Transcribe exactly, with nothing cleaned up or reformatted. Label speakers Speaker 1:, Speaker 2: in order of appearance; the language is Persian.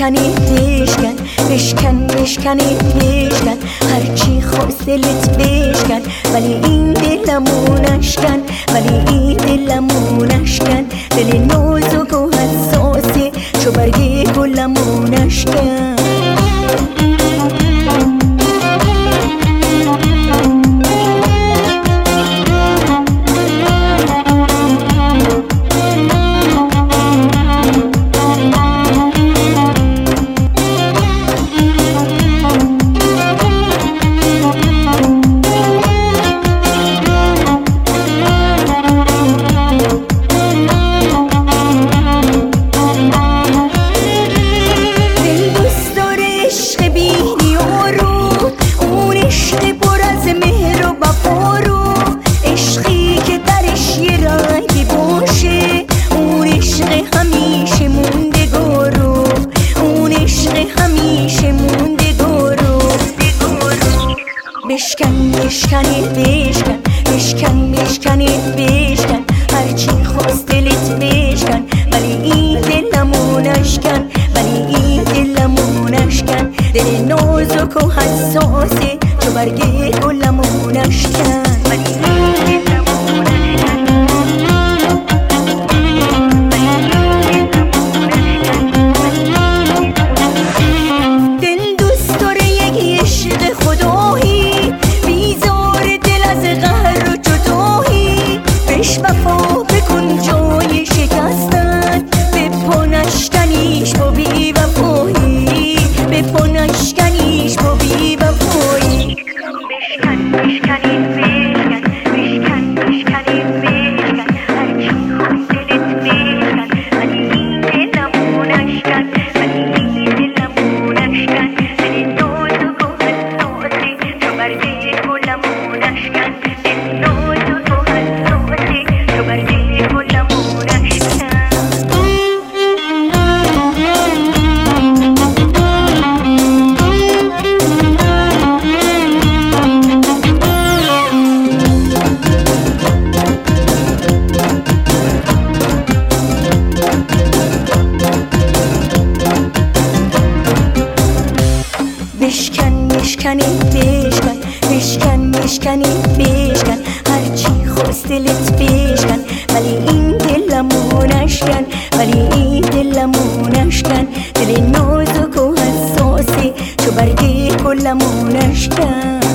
Speaker 1: بشکنی بشکن بشکن بشکنی بشکن هرچی خواست دلت بشکن ولی این دلمو نشکن ولی این دلمو نشکن دل نازک و حساسه چو برگ گلمو نشکن بشکن بشکنی بشکن بشکن بشکنی بشکن هرچی خواست دلت بشکن ولی این دلمو نشکن ولی این دلمو نشکن دل نازک و حساسه چو برگ گلمو نشکن ولی این دلمو نشکن دل دوست داره یک عشق خدایی وفا بکن جای شکستن به پنشکنیش با بی وفایی به پنشکنیش با بی وفایی بشکن بشکنی بشکن بشکن بشکنی بشکن هرچی خواست دلت بشکن ولی این دلمو نشکن ولی این دلمو نشکن دل نازک و حساسه چو برگ گلمو نشکن دل نازک و حساسه بشکن بشکنی بشکن بشکن بشکنی بشکن هرچی خواست دلت بشکن ولی این دلمو نشکن ولی این دلمو نشکن دل نازک و حساسه چو برگ گلمو نشکن